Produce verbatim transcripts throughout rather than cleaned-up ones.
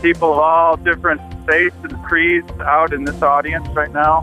people of all different faiths and creeds out in this audience right now.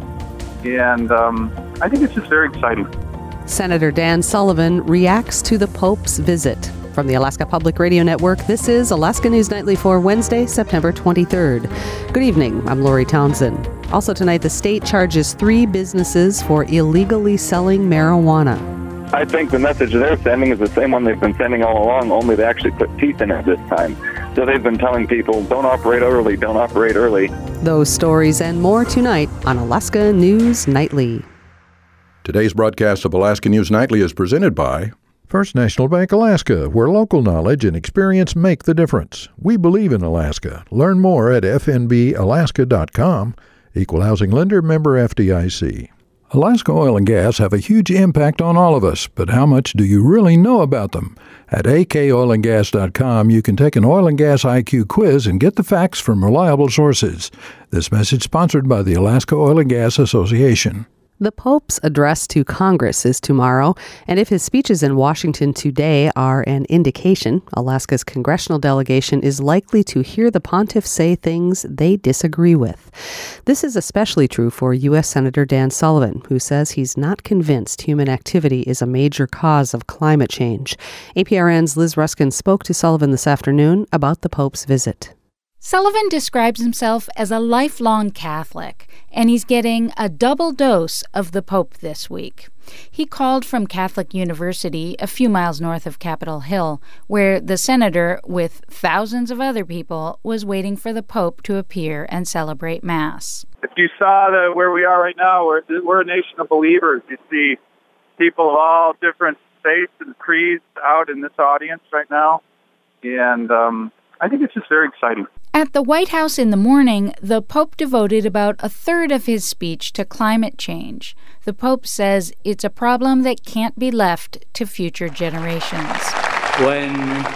And um, I think it's just very exciting. Senator Dan Sullivan reacts to the Pope's visit. From the Alaska Public Radio Network, this is Alaska News Nightly for Wednesday, September twenty-third. Good evening, I'm Lori Townsend. Also tonight, the state charges three businesses for illegally selling marijuana. I think the message they're sending is the same one they've been sending all along, only they actually put teeth in it this time. So they've been telling people, don't operate early, don't operate early. Those stories and more tonight on Alaska News Nightly. Today's broadcast of Alaska News Nightly is presented by First National Bank Alaska, where local knowledge and experience make the difference. We believe in Alaska. Learn more at f n b alaska dot com. Equal housing lender, member F D I C. Alaska Oil and Gas have a huge impact on all of us, but how much do you really know about them? At a k oil and gas dot com, you can take an oil and gas I Q quiz and get the facts from reliable sources. This message sponsored by the Alaska Oil and Gas Association. The Pope's address to Congress is tomorrow, and if his speeches in Washington today are an indication, Alaska's congressional delegation is likely to hear the pontiff say things they disagree with. This is especially true for U S Senator Dan Sullivan, who says he's not convinced human activity is a major cause of climate change. A P R N's Liz Ruskin spoke to Sullivan this afternoon about the Pope's visit. Sullivan describes himself as a lifelong Catholic, and he's getting a double dose of the Pope this week. He called from Catholic University a few miles north of Capitol Hill, where the senator, with thousands of other people, was waiting for the Pope to appear and celebrate Mass. If you saw the, where we are right now, we're, we're a nation of believers. You see people of all different faiths and creeds out in this audience right now, and um, I think it's just very exciting. At the White House in the morning, the Pope devoted about a third of his speech to climate change. The Pope says it's a problem that can't be left to future generations. When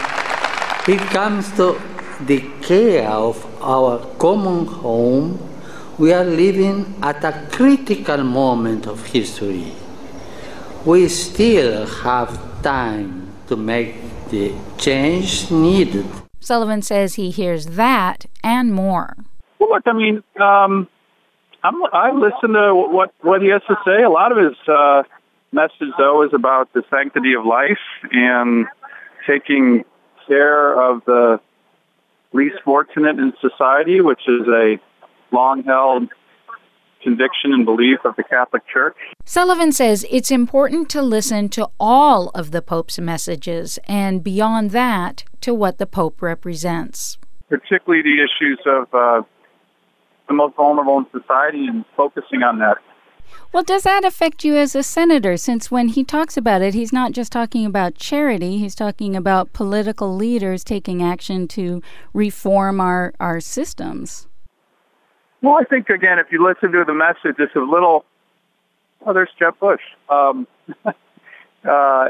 it comes to the care of our common home, we are living at a critical moment of history. We still have time to make the change needed. Sullivan says he hears that and more. Well, look, I mean, um, I'm, I listen to what, what he has to say. A lot of his uh, message, though, is about the sanctity of life and taking care of the least fortunate in society, which is a long-held conviction and belief of the Catholic Church. Sullivan says it's important to listen to all of the Pope's messages and, beyond that, to what the Pope represents. Particularly the issues of uh, the most vulnerable in society and focusing on that. Well, does that affect you as a senator, since when he talks about it, he's not just talking about charity, he's talking about political leaders taking action to reform our, our systems? Well, I think, again, if you listen to the message, it's a little, oh, there's Jeb Bush. Um, uh,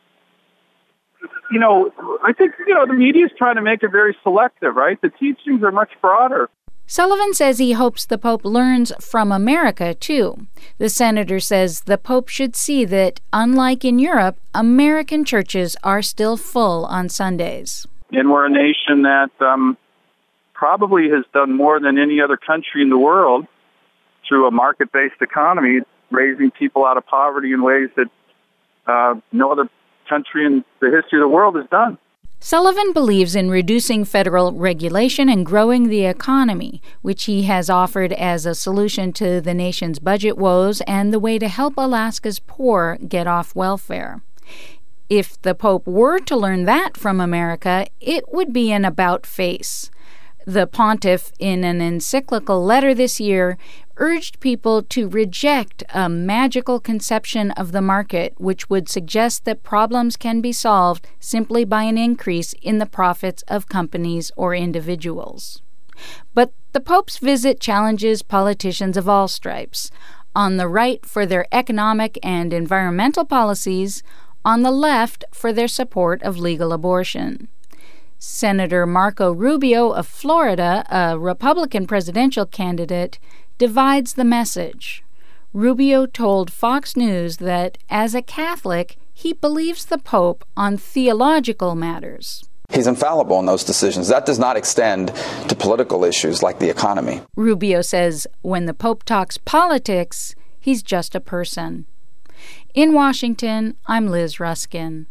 you know, I think, you know, the media is trying to make it very selective, right? The teachings are much broader. Sullivan says he hopes the Pope learns from America, too. The senator says the Pope should see that, unlike in Europe, American churches are still full on Sundays. And we're a nation that um, probably has done more than any other country in the world through a market-based economy, raising people out of poverty in ways that uh, no other country in the history of the world has done. Sullivan believes in reducing federal regulation and growing the economy, which he has offered as a solution to the nation's budget woes and the way to help Alaska's poor get off welfare. If the Pope were to learn that from America, it would be an about-face. The pontiff, in an encyclical letter this year, urged people to reject a magical conception of the market, which would suggest that problems can be solved simply by an increase in the profits of companies or individuals. But the Pope's visit challenges politicians of all stripes, on the right for their economic and environmental policies, on the left for their support of legal abortion. Senator Marco Rubio of Florida, a Republican presidential candidate, divides the message. Rubio told Fox News that, as a Catholic, he believes the Pope on theological matters. He's infallible in those decisions. That does not extend to political issues like the economy. Rubio says when the Pope talks politics, he's just a person. In Washington, I'm Liz Ruskin.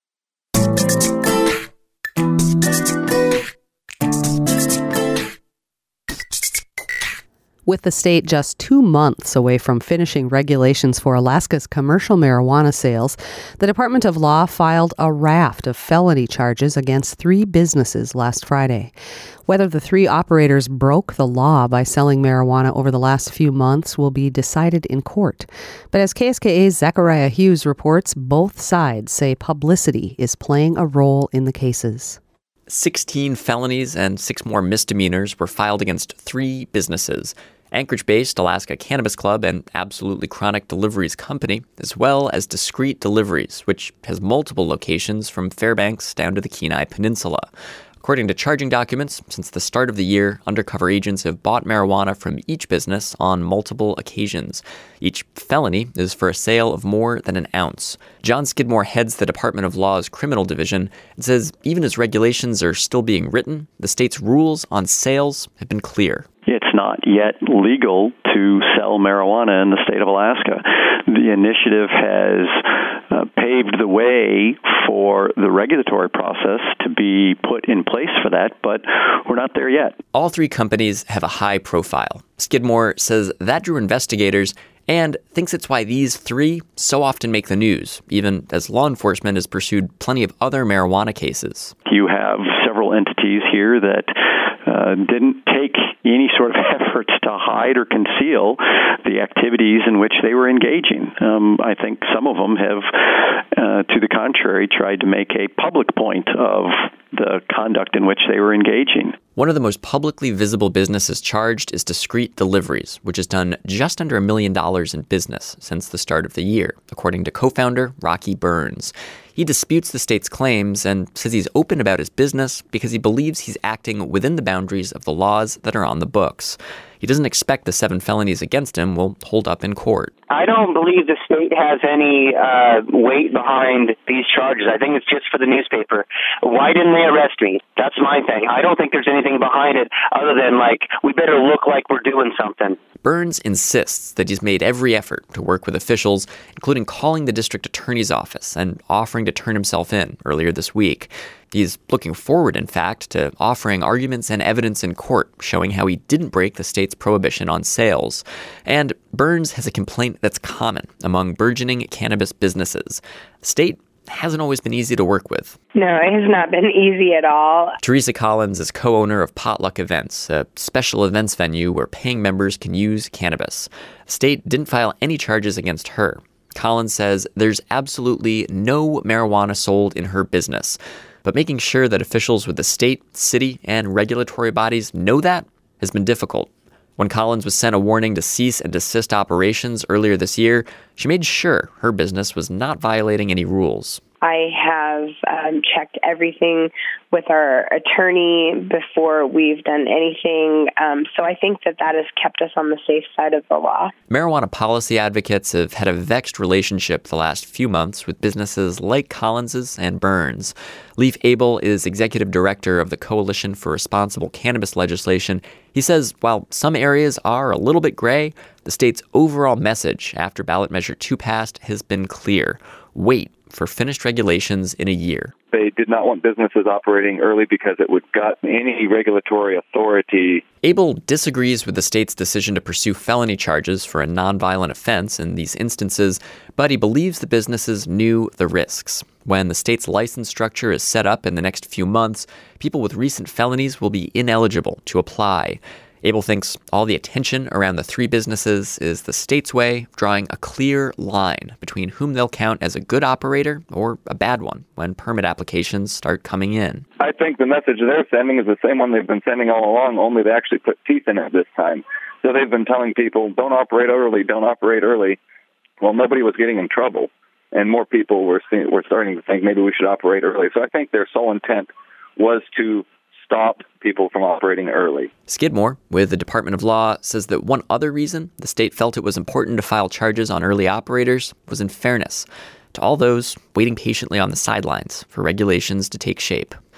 With the state just two months away from finishing regulations for Alaska's commercial marijuana sales, the Department of Law filed a raft of felony charges against three businesses last Friday. Whether the three operators broke the law by selling marijuana over the last few months will be decided in court. But as K S K A's Zachariah Hughes reports, both sides say publicity is playing a role in the cases. sixteen felonies and six more misdemeanors were filed against three businesses: Anchorage-based Alaska Cannabis Club and Absolutely Chronic Deliveries Company, as well as Discreet Deliveries, which has multiple locations from Fairbanks down to the Kenai Peninsula. According to charging documents, since the start of the year, undercover agents have bought marijuana from each business on multiple occasions. Each felony is for a sale of more than an ounce. John Skidmore heads the Department of Law's Criminal Division and says even as regulations are still being written, the state's rules on sales have been clear. It's not yet legal to sell marijuana in the state of Alaska. The initiative has uh, paved the way for the regulatory process to be put in place for that, but we're not there yet. All three companies have a high profile. Skidmore says that drew investigators and thinks it's why these three so often make the news, even as law enforcement has pursued plenty of other marijuana cases. You have several entities here that uh, didn't take any sort of efforts to hide or conceal the activities in which they were engaging. Um, I think some of them have, uh, to the contrary, tried to make a public point of the conduct in which they were engaging. One of the most publicly visible businesses charged is Discreet Deliveries, which has done just under a million dollars in business since the start of the year, according to co-founder Rocky Burns. He disputes the state's claims and says he's open about his business because he believes he's acting within the boundaries of the laws that are on the books. He doesn't expect the seven felonies against him will hold up in court. I don't believe the state has any uh, weight behind these charges. I think it's just for the newspaper. Why didn't they arrest me? That's my thing. I don't think there's anything behind it other than, like, we better look like we're doing something. Burns insists that he's made every effort to work with officials, including calling the district attorney's office and offering to turn himself in earlier this week. He's looking forward, in fact, to offering arguments and evidence in court showing how he didn't break the state's prohibition on sales. And Burns has a complaint that's common among burgeoning cannabis businesses. The state hasn't always been easy to work with. No, it has not been easy at all. Teresa Collins is co-owner of Potluck Events, a special events venue where paying members can use cannabis. The state didn't file any charges against her. Collins says there's absolutely no marijuana sold in her business. But making sure that officials with the state, city, and regulatory bodies know that has been difficult. When Collins was sent a warning to cease and desist operations earlier this year, she made sure her business was not violating any rules. I have um, checked everything with our attorney before we've done anything. Um, so I think that that has kept us on the safe side of the law. Marijuana policy advocates have had a vexed relationship the last few months with businesses like Collins's and Burns. Leif Abel is executive director of the Coalition for Responsible Cannabis Legislation. He says while some areas are a little bit gray, the state's overall message after ballot measure two passed has been clear. Wait for finished regulations in a year. They did not want businesses operating early because it would gut any regulatory authority. Abel disagrees with the state's decision to pursue felony charges for a nonviolent offense in these instances, but he believes the businesses knew the risks. When the state's license structure is set up in the next few months, people with recent felonies will be ineligible to apply. Abel thinks all the attention around the three businesses is the state's way of drawing a clear line between whom they'll count as a good operator or a bad one when permit applications start coming in. I think the message they're sending is the same one they've been sending all along, only they actually put teeth in it this time. So they've been telling people, don't operate early, don't operate early. Well, nobody was getting in trouble, and more people were, see- were starting to think maybe we should operate early. So I think their sole intent was to stop people from operating early. Skidmore, with the Department of Law, says that one other reason the state felt it was important to file charges on early operators was in fairness to all those waiting patiently on the sidelines for regulations to take shape.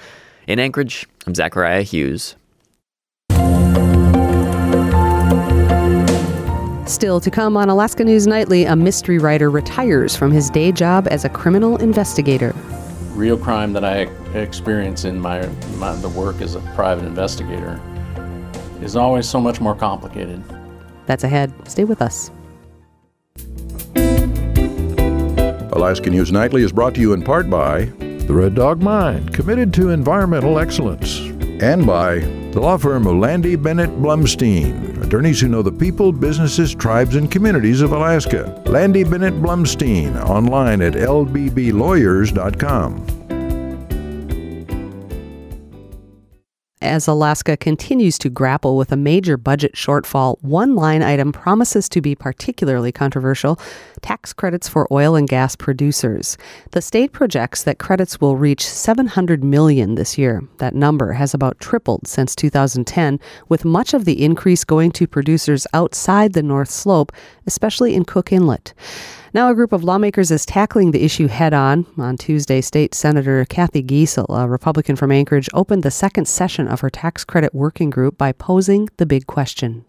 In Anchorage, I'm Zachariah Hughes. Still to come on Alaska News Nightly, a mystery writer retires from his day job as a criminal investigator. Real crime that I experience in my, my the work as a private investigator is always so much more complicated. That's ahead. Stay with us. Alaska News Nightly is brought to you in part by the Red Dog Mine, committed to environmental excellence, and by the law firm of Landy Bennett Blumstein, attorneys who know the people, businesses, tribes, and communities of Alaska. Landy Bennett Blumstein, online at l b b lawyers dot com. As Alaska continues to grapple with a major budget shortfall, one line item promises to be particularly controversial: tax credits for oil and gas producers. The state projects that credits will reach seven hundred million dollars this year. That number has about tripled since two thousand ten, with much of the increase going to producers outside the North Slope, especially in Cook Inlet. Now a group of lawmakers is tackling the issue head-on. On Tuesday, State Senator Kathy Giessel, a Republican from Anchorage, opened the second session of her tax credit working group by posing the big question.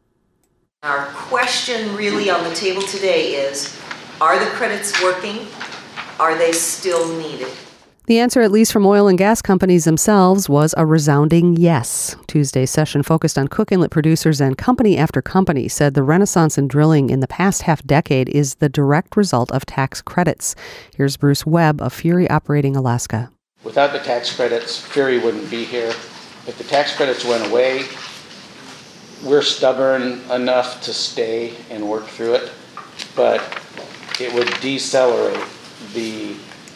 Our question really on the table today is, are the credits working? Are they still needed? The answer, at least from oil and gas companies themselves, was a resounding yes. Tuesday's session focused on Cook Inlet producers, and company after company said the renaissance in drilling in the past half decade is the direct result of tax credits. Here's Bruce Webb of Fury Operating Alaska. Without the tax credits, Fury wouldn't be here. If the tax credits went away, we're stubborn enough to stay and work through it, but it would decelerate the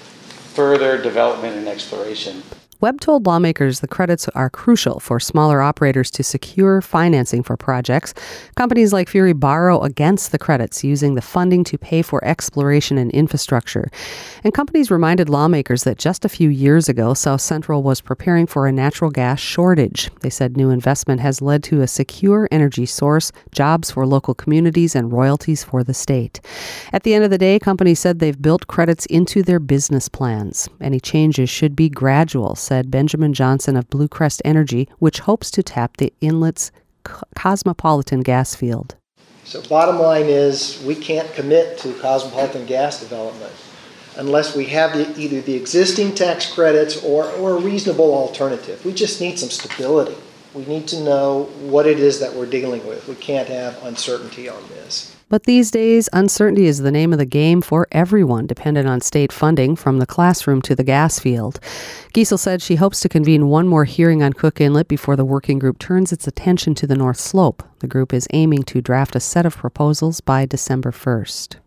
further development and exploration. Webb told lawmakers the credits are crucial for smaller operators to secure financing for projects. Companies like Fury borrow against the credits, using the funding to pay for exploration and infrastructure. And companies reminded lawmakers that just a few years ago, South Central was preparing for a natural gas shortage. They said new investment has led to a secure energy source, jobs for local communities, and royalties for the state. At the end of the day, companies said they've built credits into their business plans. Any changes should be gradual, said Benjamin Johnson of Blue Crest Energy, which hopes to tap the inlet's Cosmopolitan gas field. So bottom line is, we can't commit to Cosmopolitan gas development unless we have the, either the existing tax credits or, or a reasonable alternative. We just need some stability. We need to know what it is that we're dealing with. We can't have uncertainty on this. But these days, uncertainty is the name of the game for everyone dependent on state funding, from the classroom to the gas field. Giessel said she hopes to convene one more hearing on Cook Inlet before the working group turns its attention to the North Slope. The group is aiming to draft a set of proposals by December first.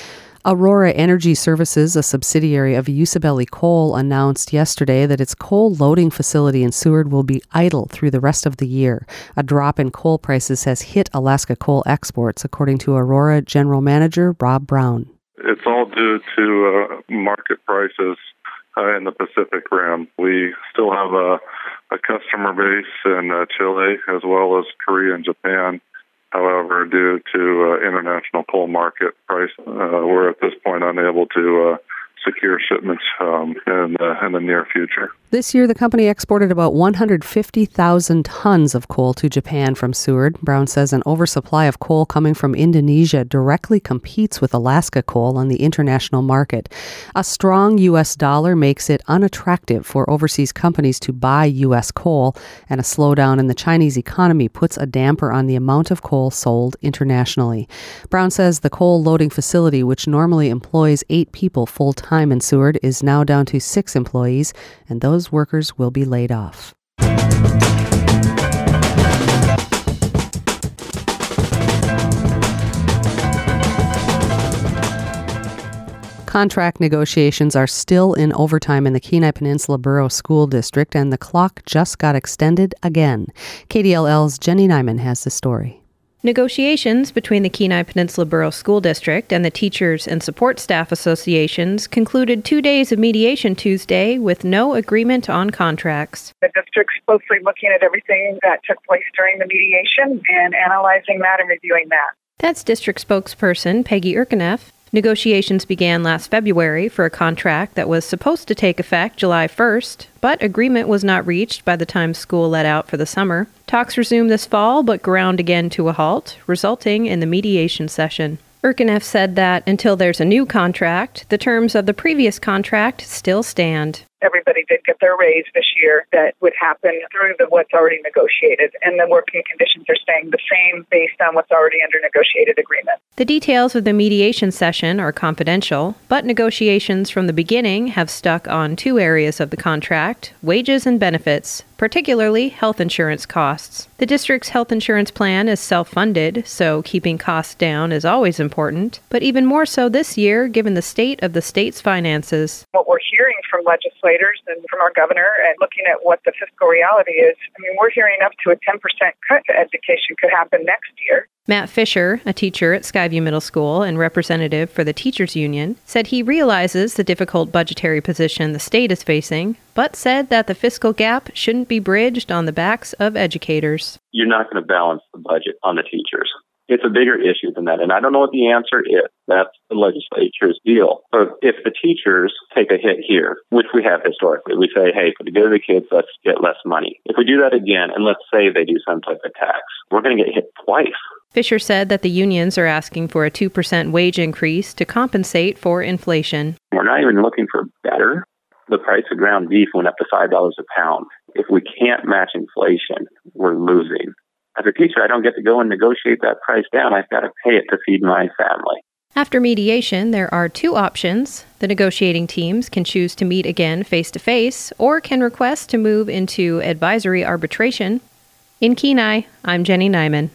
Aurora Energy Services, a subsidiary of Usabelli Coal, announced yesterday that its coal loading facility in Seward will be idle through the rest of the year. A drop in coal prices has hit Alaska coal exports, according to Aurora General Manager Rob Brown. It's all due to uh, market prices uh, in the Pacific Rim. We still have a, a customer base in uh, Chile as well as Korea and Japan. However, due to uh, international coal market price, uh, we're at this point unable to uh, secure shipments um, in, uh, in the near future. This year, the company exported about one hundred fifty thousand tons of coal to Japan from Seward. Brown says an oversupply of coal coming from Indonesia directly competes with Alaska coal on the international market. A strong U S dollar makes it unattractive for overseas companies to buy U S coal, and a slowdown in the Chinese economy puts a damper on the amount of coal sold internationally. Brown says the coal loading facility, which normally employs eight people full-time in Seward, is now down to six employees, and those workers will be laid off. Contract negotiations are still in overtime in the Kenai Peninsula Borough School District, and the clock just got extended again. K D L L's Jenny Nyman has the story. Negotiations between the Kenai Peninsula Borough School District and the Teachers and Support Staff Associations concluded two days of mediation Tuesday with no agreement on contracts. The district's closely looking at everything that took place during the mediation and analyzing that and reviewing that. That's district spokesperson Peggy Erkeneff. Negotiations began last February for a contract that was supposed to take effect July first, but agreement was not reached by the time school let out for the summer. Talks resumed this fall, but ground again to a halt, resulting in the mediation session. Erkeneff said that until there's a new contract, the terms of the previous contract still stand. Everybody did get their raise this year that would happen through the what's already negotiated, and the working conditions are staying the same based on what's already under negotiated agreement. The details of the mediation session are confidential, but negotiations from the beginning have stuck on two areas of the contract, wages and benefits, particularly health insurance costs. The district's health insurance plan is self-funded, so keeping costs down is always important, but even more so this year given the state of the state's finances. What we're hearing from legislators and from our governor and looking at what the fiscal reality is, I mean, we're hearing up to a ten percent cut to education could happen next year. Matt Fisher, a teacher at Skyview Middle School and representative for the Teachers Union, said he realizes the difficult budgetary position the state is facing, but said that the fiscal gap shouldn't be bridged on the backs of educators. You're not going to balance the budget on the teachers. It's a bigger issue than that, and I don't know what the answer is. That's the legislature's deal. So if the teachers take a hit here, which we have historically, we say, hey, for the good of the kids, let's get less money. If we do that again, and let's say they do some type of tax, we're going to get hit twice. Fisher said that the unions are asking for a two percent wage increase to compensate for inflation. We're not even looking for better. The price of ground beef went up to five dollars a pound. If we can't match inflation, we're losing. As a teacher, I don't get to go and negotiate that price down. I've got to pay it to feed my family. After mediation, there are two options. The negotiating teams can choose to meet again face-to-face or can request to move into advisory arbitration. In Kenai, I'm Jenny Nyman.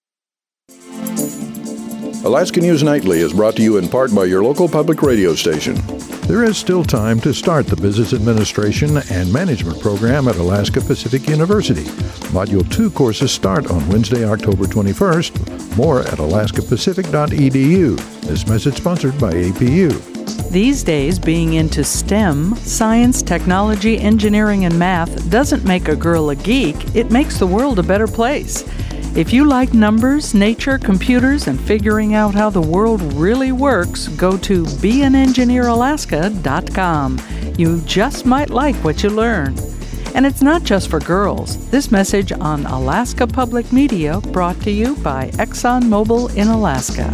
Alaska News Nightly is brought to you in part by your local public radio station. There is still time to start the Business Administration and Management program at Alaska Pacific University. Module two courses start on Wednesday, October twenty-first. More at alaska pacific dot e d u. This message sponsored by A P U. These days, being into STEM, science, technology, engineering, and math doesn't make a girl a geek. It makes the world a better place. If you like numbers, nature, computers, and figuring out how the world really works, go to be an engineer alaska dot com. You just might like what you learn. And it's not just for girls. This message on Alaska Public Media brought to you by ExxonMobil in Alaska.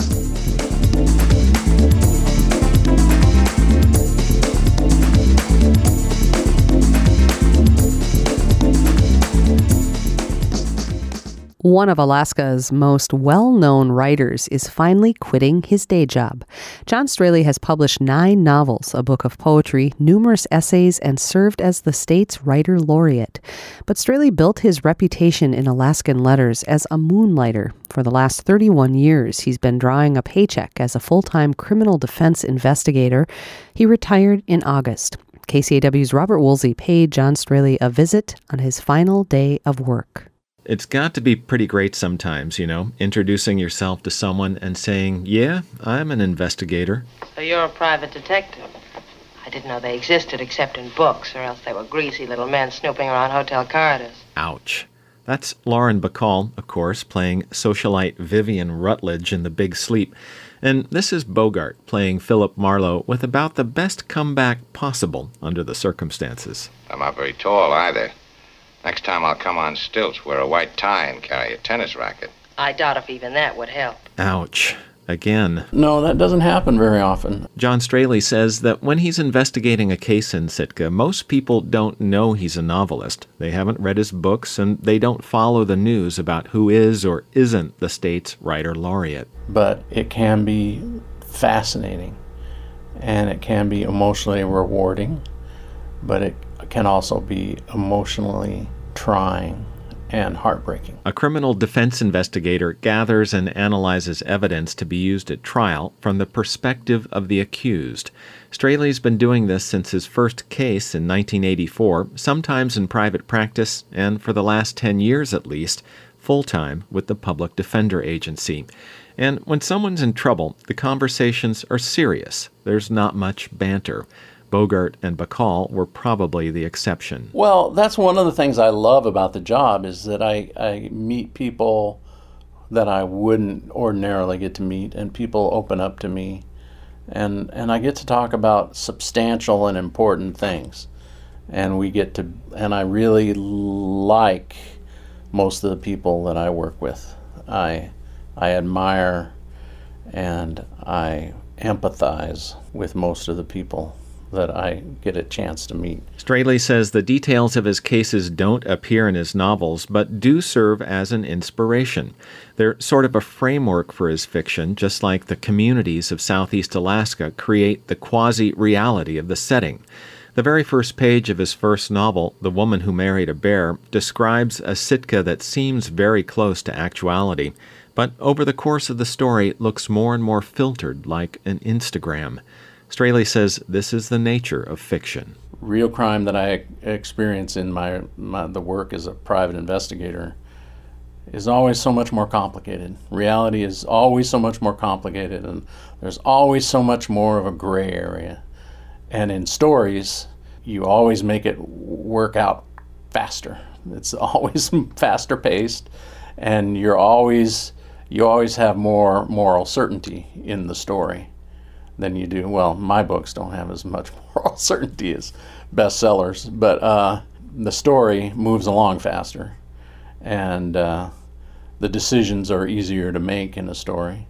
One of Alaska's most well-known writers is finally quitting his day job. John Straley has published nine novels, a book of poetry, numerous essays, and served as the state's writer laureate. But Straley built his reputation in Alaskan letters as a moonlighter. For the last thirty-one years, he's been drawing a paycheck as a full-time criminal defense investigator. He retired in August. K C A W's Robert Woolsey paid John Straley a visit on his final day of work. It's got to be pretty great sometimes, you know, introducing yourself to someone and saying, yeah, I'm an investigator. So you're a private detective? I didn't know they existed except in books, or else they were greasy little men snooping around hotel corridors. Ouch. That's Lauren Bacall, of course, playing socialite Vivian Rutledge in The Big Sleep. And this is Bogart playing Philip Marlowe with about the best comeback possible under the circumstances. I'm not very tall either. Next time I'll come on stilts, wear a white tie, and carry a tennis racket. I doubt if even that would help. Ouch. Again. No, that doesn't happen very often. John Straley says that when he's investigating a case in Sitka, most people don't know he's a novelist. They haven't read his books, and they don't follow the news about who is or isn't the state's writer laureate. But it can be fascinating, and it can be emotionally rewarding, but it can also be emotionally trying and heartbreaking. A criminal defense investigator gathers and analyzes evidence to be used at trial from the perspective of the accused. Straley's been doing this since his first case in nineteen eighty-four, sometimes in private practice, and for the last ten years at least, full-time with the Public Defender Agency. And when someone's in trouble, the conversations are serious. There's not much banter. Bogart and Bacall were probably the exception. Well, that's one of the things I love about the job is that I, I meet people that I wouldn't ordinarily get to meet, and people open up to me And, and I get to talk about substantial and important things. And we get to, and I really like most of the people that I work with. I, I admire and I empathize with most of the people that I get a chance to meet. Straley says the details of his cases don't appear in his novels, but do serve as an inspiration. They're sort of a framework for his fiction, just like the communities of Southeast Alaska create the quasi-reality of the setting. The very first page of his first novel, The Woman Who Married a Bear, describes a Sitka that seems very close to actuality, but over the course of the story looks more and more filtered, like an Instagram. Straley says this is the nature of fiction. Real crime that I experience in my, my the work as a private investigator is always so much more complicated. Reality is always so much more complicated, and there's always so much more of a gray area. And in stories, you always make it work out faster. It's always faster paced, and you're always you always have more moral certainty in the story than you do. Well, my books don't have as much moral certainty as bestsellers, but uh, the story moves along faster, and uh, the decisions are easier to make in a story.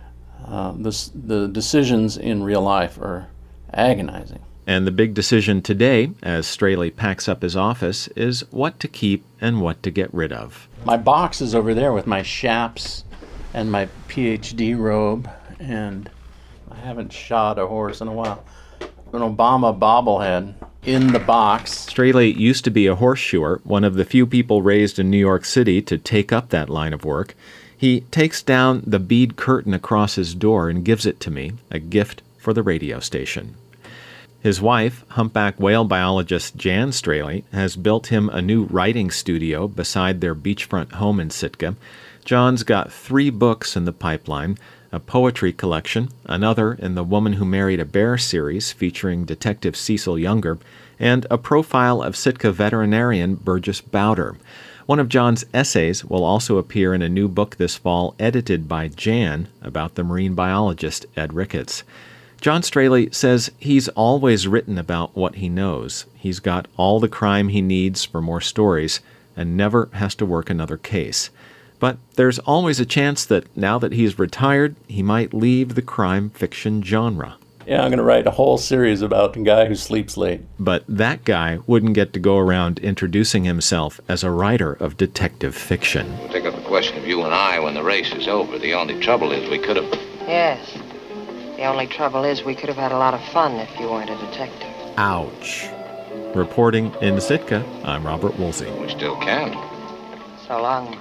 Uh, the, the decisions in real life are agonizing. And the big decision today, as Straley packs up his office, is what to keep and what to get rid of. My box is over there with my chaps and my P H D robe, and I haven't shot a horse in a while. An Obama bobblehead in the box. Straley used to be a horseshoer, one of the few people raised in New York City to take up that line of work. He takes down the bead curtain across his door and gives it to me, a gift for the radio station. His wife, humpback whale biologist Jan Straley, has built him a new writing studio beside their beachfront home in Sitka. John's got three books in the pipeline, a poetry collection, another in the Woman Who Married a Bear series featuring Detective Cecil Younger, and a profile of Sitka veterinarian Burgess Bowder. One of John's essays will also appear in a new book this fall edited by Jan about the marine biologist Ed Ricketts. John Straley says he's always written about what he knows. He's got all the crime he needs for more stories and never has to work another case. But there's always a chance that now that he's retired, he might leave the crime fiction genre. Yeah, I'm going to write a whole series about the guy who sleeps late. But that guy wouldn't get to go around introducing himself as a writer of detective fiction. We'll take up the question of you and I when the race is over. The only trouble is we could have... Yes. The only trouble is we could have had a lot of fun if you weren't a detective. Ouch. Reporting in Sitka, I'm Robert Woolsey. We still can. So long.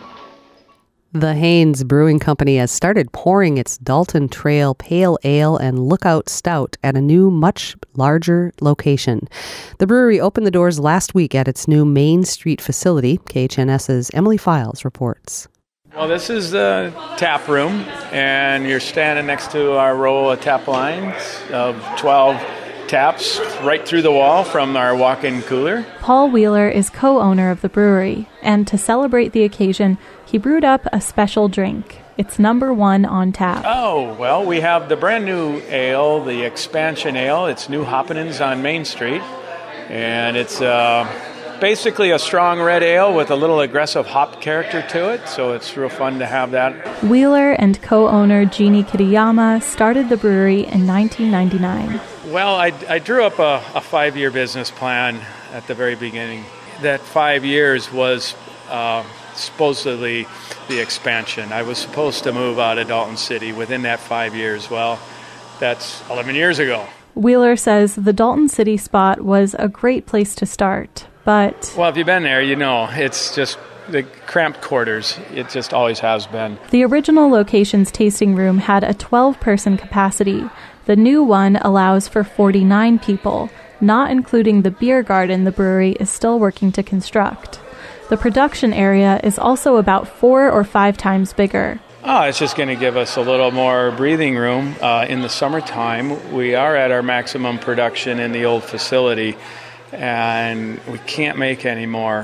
The Haynes Brewing Company has started pouring its Dalton Trail Pale Ale and Lookout Stout at a new, much larger location. The brewery opened the doors last week at its new Main Street facility. K H N S's Emily Files reports. Well, this is the tap room, and you're standing next to our row of tap lines of twelve taps right through the wall from our walk-in cooler. Paul Wheeler is co-owner of the brewery, and to celebrate the occasion, he brewed up a special drink. It's number one on tap. Oh, well, we have the brand new ale, the Expansion Ale. It's New Hoppenins on Main Street, and it's uh, basically a strong red ale with a little aggressive hop character to it, so it's real fun to have that. Wheeler and co-owner Jeannie Kitayama started the brewery in nineteen ninety-nine. Well, I, I drew up a, a five-year business plan at the very beginning. That five years was uh, supposedly the expansion. I was supposed to move out of Dalton City within that five years. Well, that's eleven years ago. Wheeler says the Dalton City spot was a great place to start, but... Well, if you've been there, you know, it's just the cramped quarters. It just always has been. The original location's tasting room had a twelve-person capacity. The new one allows for forty-nine people, not including the beer garden the brewery is still working to construct. The production area is also about four or five times bigger. Oh, it's just going to give us a little more breathing room. Uh, in the summertime, we are at our maximum production in the old facility, and we can't make any more.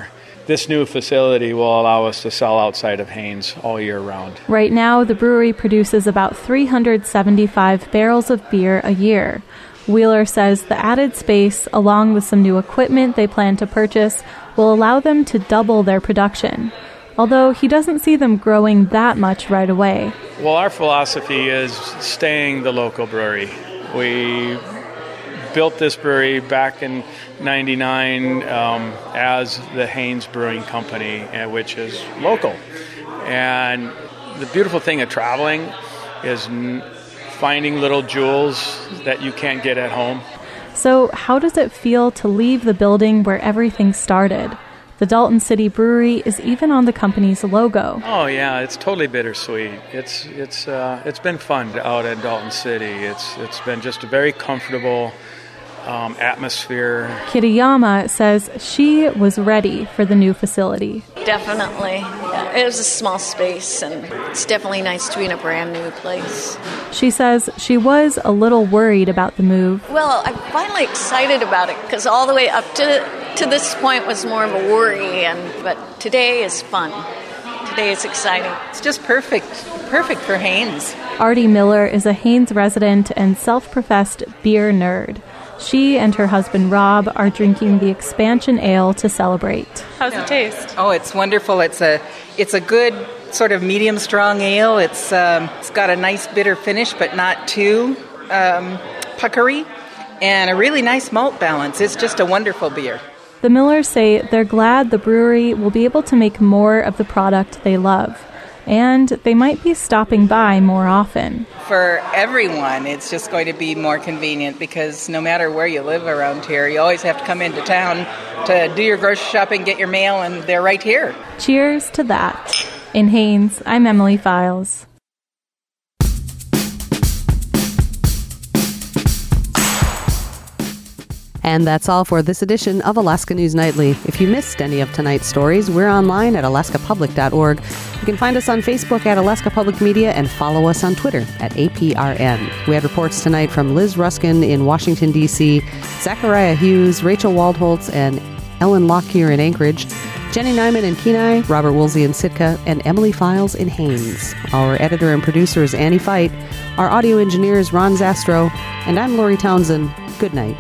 this new facility will allow us to sell outside of Haines all year round. Right now, the brewery produces about three hundred seventy-five barrels of beer a year. Wheeler says the added space, along with some new equipment they plan to purchase, will allow them to double their production, although he doesn't see them growing that much right away. Well, our philosophy is staying the local brewery. We built this brewery back in ninety-nine um, as the Haines Brewing Company, uh, which is local. And the beautiful thing of traveling is n- finding little jewels that you can't get at home. So how does it feel to leave the building where everything started? The Dalton City Brewery is even on the company's logo. Oh yeah, it's totally bittersweet. It's it's uh, it's been fun out at Dalton City. It's it's been just a very comfortable um, atmosphere. Kitayama says she was ready for the new facility. Definitely. Yeah, it was a small space, and it's definitely nice to be in a brand new place. She says she was a little worried about the move. Well, I'm finally excited about it because all the way up to to this point was more of a worry, and but today is fun. Today is exciting. It's just perfect, perfect for Haines. Artie Miller is a Haines resident and self-professed beer nerd. She and her husband Rob are drinking the Expansion Ale to celebrate. How's it taste? Oh, it's wonderful. It's a it's a good sort of medium strong ale. It's um, it's got a nice bitter finish, but not too um, puckery, and a really nice malt balance. It's just a wonderful beer. The Millers say they're glad the brewery will be able to make more of the product they love, and they might be stopping by more often. For everyone, it's just going to be more convenient because no matter where you live around here, you always have to come into town to do your grocery shopping, get your mail, and they're right here. Cheers to that. In Haines, I'm Emily Files. And that's all for this edition of Alaska News Nightly. If you missed any of tonight's stories, we're online at alaska public dot org. You can find us on Facebook at Alaska Public Media and follow us on Twitter at A P R N. We had reports tonight from Liz Ruskin in Washington, D C, Zachariah Hughes, Rachel Waldholtz, and Ellen Lockyer in Anchorage, Jenny Nyman in Kenai, Robert Woolsey in Sitka, and Emily Files in Haines. Our editor and producer is Annie Fight. Our audio engineer is Ron Zastro. And I'm Lori Townsend. Good night.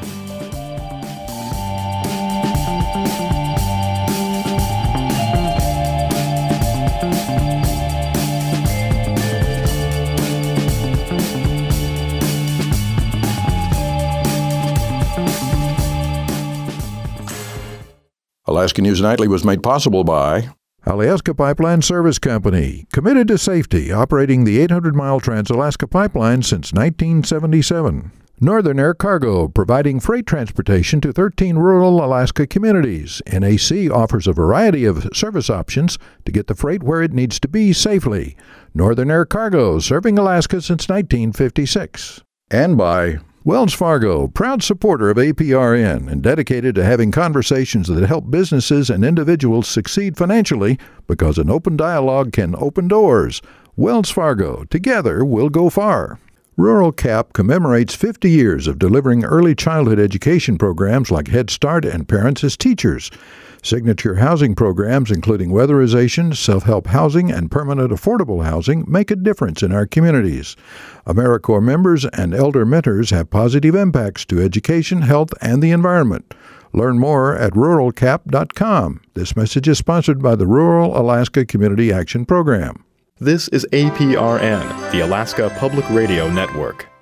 Alaska News Nightly was made possible by Alaska Pipeline Service Company, committed to safety, operating the eight hundred mile Trans-Alaska Pipeline since nineteen seventy-seven. Northern Air Cargo, providing freight transportation to thirteen rural Alaska communities. N A C offers a variety of service options to get the freight where it needs to be safely. Northern Air Cargo, serving Alaska since nineteen fifty-six. And by Wells Fargo, proud supporter of A P R N and dedicated to having conversations that help businesses and individuals succeed financially because an open dialogue can open doors. Wells Fargo, together we'll go far. Rural Cap commemorates fifty years of delivering early childhood education programs like Head Start and Parents as Teachers. Signature housing programs, including weatherization, self-help housing, and permanent affordable housing, make a difference in our communities. AmeriCorps members and elder mentors have positive impacts to education, health, and the environment. Learn more at rural cap dot com. This message is sponsored by the Rural Alaska Community Action Program. This is A P R N, the Alaska Public Radio Network.